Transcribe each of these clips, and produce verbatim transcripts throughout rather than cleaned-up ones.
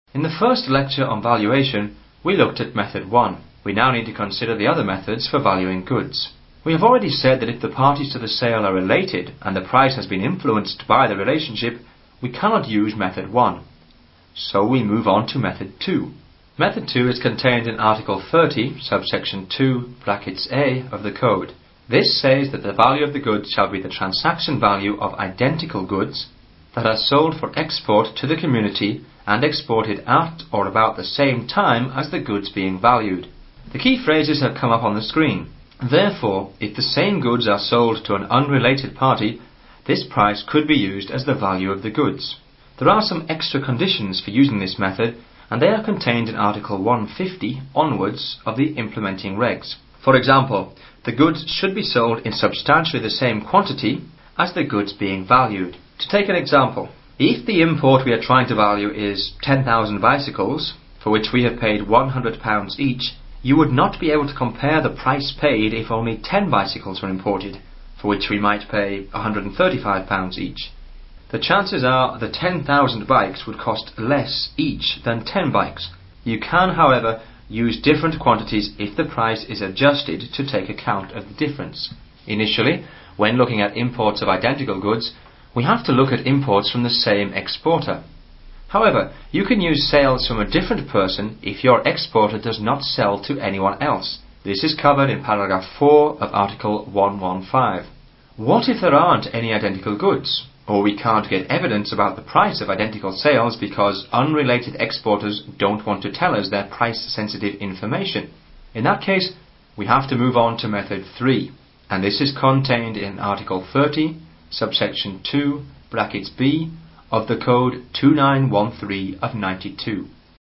In the first lecture on valuation, we looked at method one. We now need to consider the other methods for valuing goods. We have already said that if the parties to the sale are related and the price has been influenced by the relationship, we cannot use method one. So we move on to method two. Method two is contained in Article thirty, subsection two, brackets A of the Code. This says that the value of the goods shall be the transaction value of identical goods that are sold for export to the community and exported at or about the same time as the goods being valued. The key phrases have come up on the screen. Therefore, if the same goods are sold to an unrelated party, this price could be used as the value of the goods. There are some extra conditions for using this method, and they are contained in Article one fifty onwards of the implementing regs. For example, the goods should be sold in substantially the same quantity as the goods being valued. To take an example, if the import we are trying to value is ten thousand bicycles, for which we have paid one hundred pounds each, you would not be able to compare the price paid if only ten bicycles were imported, for which we might pay one hundred thirty-five pounds each. The chances are the ten thousand bikes would cost less each than ten bikes. You can, however, use different quantities if the price is adjusted to take account of the difference. Initially, when looking at imports of identical goods, we have to look at imports from the same exporter. However, you can use sales from a different person if your exporter does not sell to anyone else. This is covered in paragraph four of Article one fifteen. What if there aren't any identical goods, or we can't get evidence about the price of identical sales because unrelated exporters don't want to tell us their price-sensitive information? In that case, we have to move on to method three, and this is contained in Article thirty, subsection two, brackets B, of the Code two nine one three of ninety-two.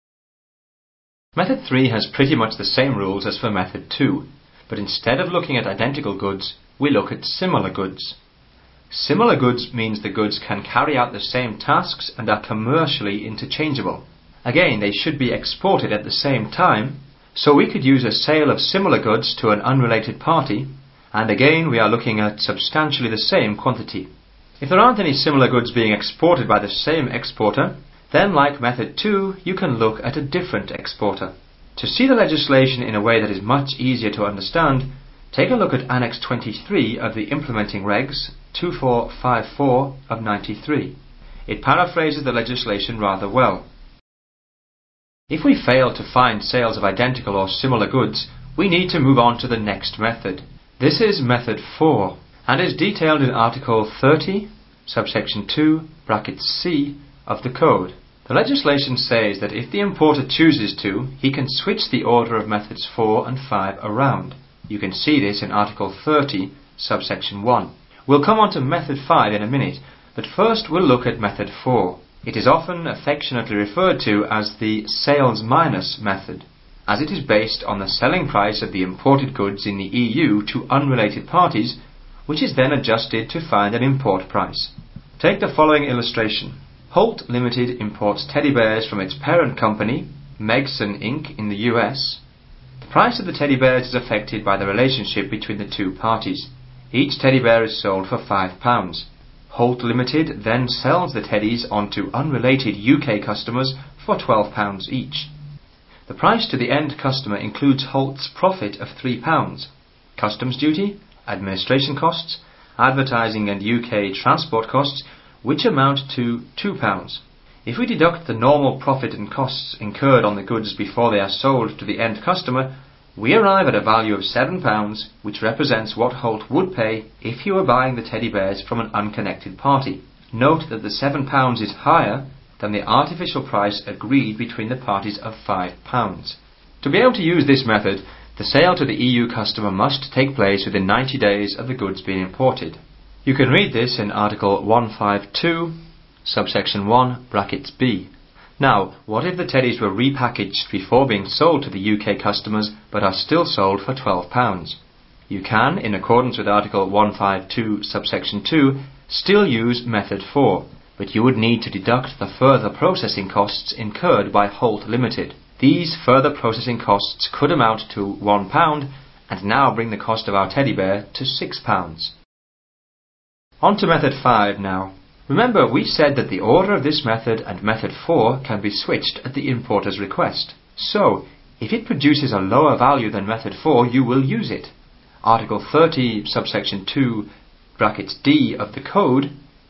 Method three has pretty much the same rules as for method two, but instead of looking at identical goods, we look at similar goods. Similar goods means the goods can carry out the same tasks and are commercially interchangeable. Again, they should be exported at the same time, so we could use a sale of similar goods to an unrelated party, and again we are looking at substantially the same quantity. If there aren't any similar goods being exported by the same exporter, then like method two, you can look at a different exporter. To see the legislation in a way that is much easier to understand, take a look at Annex twenty-three of the Implementing Regs two four five four of ninety-three. It paraphrases the legislation rather well. If we fail to find sales of identical or similar goods, we need to move on to the next method. This is method four, and is detailed in Article thirty, subsection two, brackets C, of the Code. The legislation says that if the importer chooses to, he can switch the order of methods four and five around. You can see this in Article thirty, subsection one. We'll come on to method five in a minute, but first we'll look at method four. It is often affectionately referred to as the sales minus method, as it is based on the selling price of the imported goods in the E U to unrelated parties, which is then adjusted to find an import price. Take the following illustration. Holt Limited imports teddy bears from its parent company, Megson Incorporated in the U S. The price of the teddy bears is affected by the relationship between the two parties. Each teddy bear is sold for five pounds. Holt Limited then sells the teddies on to unrelated U K customers for twelve pounds each. The price to the end customer includes Holt's profit of three pounds, customs duty, administration costs, advertising and U K transport costs, which amount to two pounds. If we deduct the normal profit and costs incurred on the goods before they are sold to the end customer, we arrive at a value of seven pounds, which represents what Holt would pay if he were buying the teddy bears from an unconnected party. Note that the seven pounds is higher than the artificial price agreed between the parties of five pounds. To be able to use this method, the sale to the E U customer must take place within ninety days of the goods being imported. You can read this in Article one fifty-two, subsection one, brackets B. Now, what if the teddies were repackaged before being sold to the U K customers but are still sold for twelve pounds? You can, in accordance with Article one fifty-two, subsection two, still use method four, but you would need to deduct the further processing costs incurred by Holt Limited. These further processing costs could amount to one pound and now bring the cost of our teddy bear to six pounds. On to method five now. Remember, we said that the order of this method and method four can be switched at the importer's request. So, if it produces a lower value than method four, you will use it. Article thirty, subsection two, brackets D of the code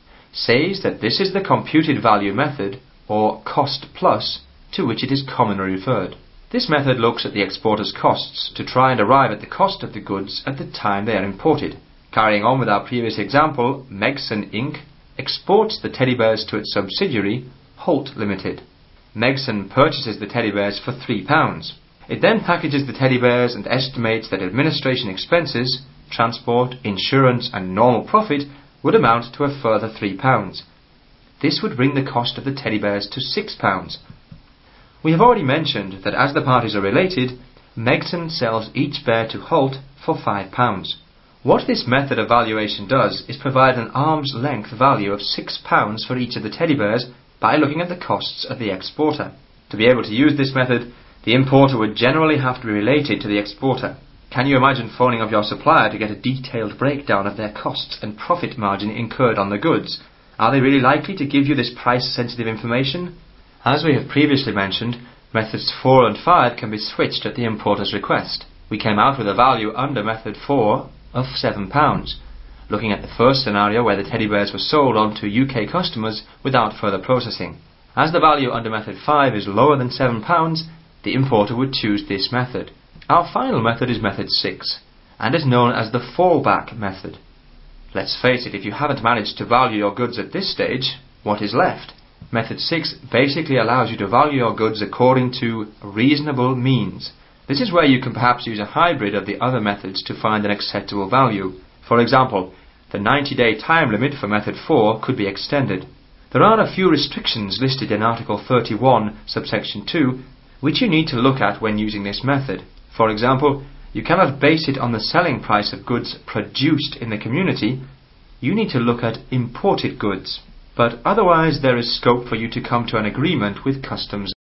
says that this is the computed value method, or cost plus, to which it is commonly referred. This method looks at the exporter's costs to try and arrive at the cost of the goods at the time they are imported. Carrying on with our previous example, Megson Incorporated exports the teddy bears to its subsidiary, Holt Limited. Megson purchases the teddy bears for three pounds. It then packages the teddy bears and estimates that administration expenses, transport, insurance and normal profit would amount to a further three pounds. This would bring the cost of the teddy bears to six pounds. We have already mentioned that as the parties are related, Megson sells each bear to Holt for five pounds. What this method of valuation does is provide an arm's length value of six pounds for each of the teddy bears by looking at the costs of the exporter. To be able to use this method, the importer would generally have to be related to the exporter. Can you imagine phoning up your supplier to get a detailed breakdown of their costs and profit margin incurred on the goods? Are they really likely to give you this price-sensitive information? As we have previously mentioned, methods four and five can be switched at the importer's request. We came out with a value under method four of seven pounds, looking at the first scenario where the teddy bears were sold on to U K customers without further processing. As the value under method five is lower than seven pounds, the importer would choose this method. Our final method is method six, and is known as the fallback method. Let's face it, if you haven't managed to value your goods at this stage, what is left? Method six basically allows you to value your goods according to reasonable means. This is where you can perhaps use a hybrid of the other methods to find an acceptable value. For example, the ninety day time limit for method four could be extended. There are a few restrictions listed in Article thirty-one, subsection two, which you need to look at when using this method. For example, you cannot base it on the selling price of goods produced in the community. You need to look at imported goods. But otherwise there is scope for you to come to an agreement with customs.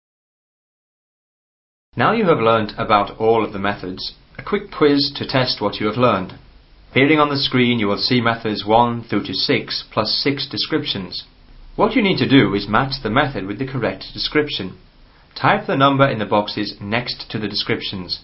Now you have learnt about all of the methods, a quick quiz to test what you have learned. Appearing on the screen you will see methods one through to six plus six descriptions. What you need to do is match the method with the correct description. Type the number in the boxes next to the descriptions.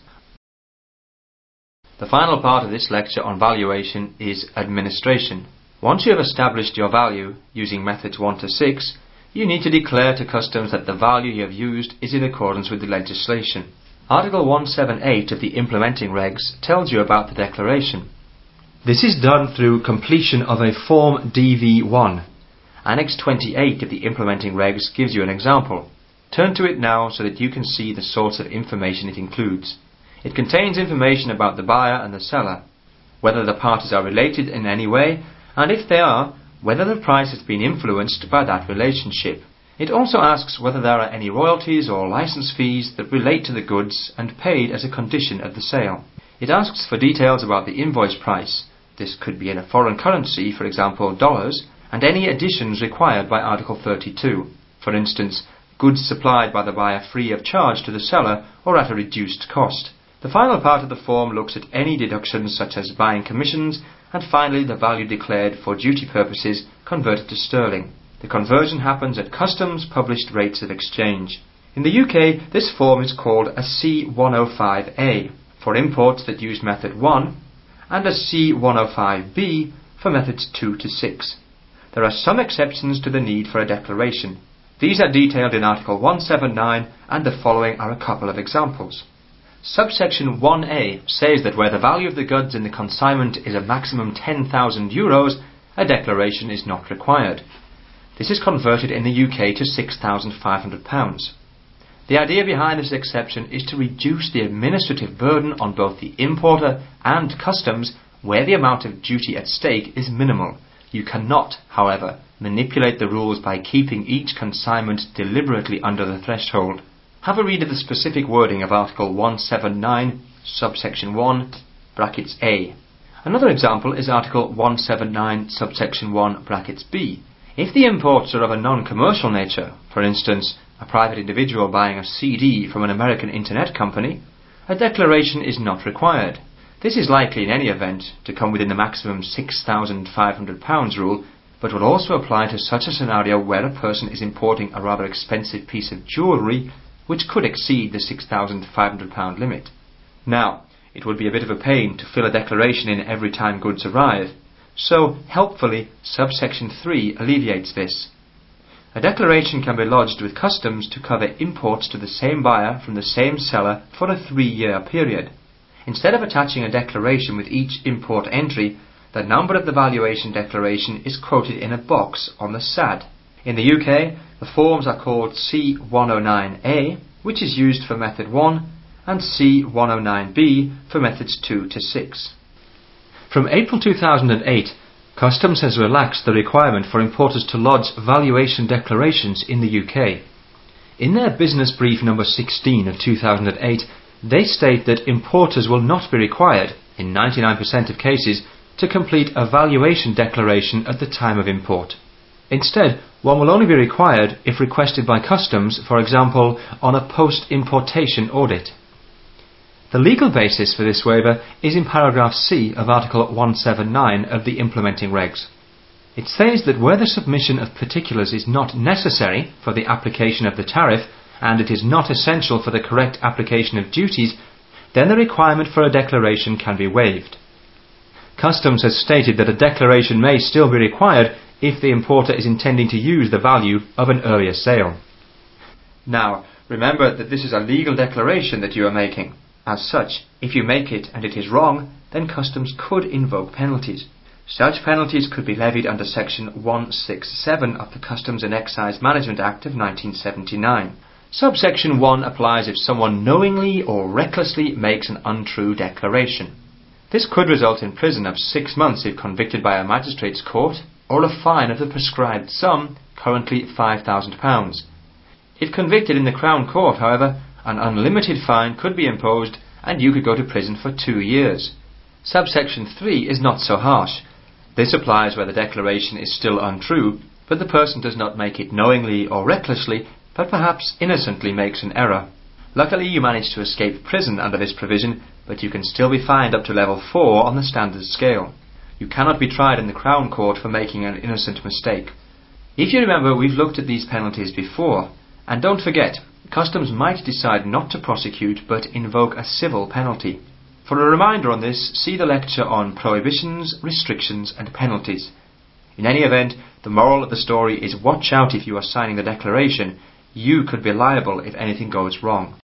The final part of this lecture on valuation is administration. Once you have established your value using methods one to six, you need to declare to customs that the value you have used is in accordance with the legislation. Article one seventy-eight of the implementing regs tells you about the declaration. This is done through completion of a Form D V one. Annex twenty-eight of the implementing regs gives you an example. Turn to it now so that you can see the sorts of information it includes. It contains information about the buyer and the seller, whether the parties are related in any way, and if they are, whether the price has been influenced by that relationship. It also asks whether there are any royalties or license fees that relate to the goods and paid as a condition of the sale. It asks for details about the invoice price. This could be in a foreign currency, for example dollars, and any additions required by Article thirty-two. For instance, goods supplied by the buyer free of charge to the seller or at a reduced cost. The final part of the form looks at any deductions such as buying commissions, and finally the value declared for duty purposes converted to sterling. The conversion happens at customs published rates of exchange. In the U K, this form is called a C one oh five A for imports that use method one, and a C one oh five B for methods two to six. There are some exceptions to the need for a declaration. These are detailed in Article one seventy-nine, and the following are a couple of examples. Subsection one A says that where the value of the goods in the consignment is a maximum ten thousand euros, a declaration is not required. This is converted in the U K to six thousand five hundred pounds. The idea behind this exception is to reduce the administrative burden on both the importer and customs where the amount of duty at stake is minimal. You cannot, however, manipulate the rules by keeping each consignment deliberately under the threshold. Have a read of the specific wording of Article one seventy-nine, subsection one, brackets A. Another example is Article one seventy-nine, subsection one, brackets B. If the imports are of a non-commercial nature, for instance, a private individual buying a C D from an American internet company, a declaration is not required. This is likely in any event to come within the maximum six thousand five hundred pounds rule, but will also apply to such a scenario where a person is importing a rather expensive piece of jewellery which could exceed the six thousand five hundred pounds limit. Now, it would be a bit of a pain to fill a declaration in every time goods arrive, so helpfully subsection three alleviates this. A declaration can be lodged with customs to cover imports to the same buyer from the same seller for a three-year period. Instead of attaching a declaration with each import entry, the number of the valuation declaration is quoted in a box on the S A D. In the U K, the forms are called C one oh nine A, which is used for method one, and C one oh nine B for methods two to six. From April two thousand eight, Customs has relaxed the requirement for importers to lodge valuation declarations in the U K. In their business brief number sixteen of two thousand eight, they state that importers will not be required, in ninety-nine percent of cases, to complete a valuation declaration at the time of import. Instead, one will only be required if requested by Customs, for example, on a post-importation audit. The legal basis for this waiver is in paragraph C of Article one seventy-nine of the implementing regs. It says that where the submission of particulars is not necessary for the application of the tariff, and it is not essential for the correct application of duties, then the requirement for a declaration can be waived. Customs has stated that a declaration may still be required if the importer is intending to use the value of an earlier sale. Now, remember that this is a legal declaration that you are making. As such, if you make it and it is wrong, then Customs could invoke penalties. Such penalties could be levied under Section one sixty-seven of the Customs and Excise Management Act of nineteen seventy-nine. Subsection one applies if someone knowingly or recklessly makes an untrue declaration. This could result in prison of six months if convicted by a magistrate's court, or a fine of the prescribed sum, currently five thousand pounds. If convicted in the Crown Court, however, an unlimited fine could be imposed and you could go to prison for two years. Subsection three is not so harsh. This applies where the declaration is still untrue, but the person does not make it knowingly or recklessly, but perhaps innocently makes an error. Luckily, you managed to escape prison under this provision, but you can still be fined up to level four on the standard scale. You cannot be tried in the Crown Court for making an innocent mistake. If you remember, we've looked at these penalties before, and don't forget, Customs might decide not to prosecute but invoke a civil penalty. For a reminder on this, see the lecture on prohibitions, restrictions and penalties. In any event, the moral of the story is watch out if you are signing the declaration. You could be liable if anything goes wrong.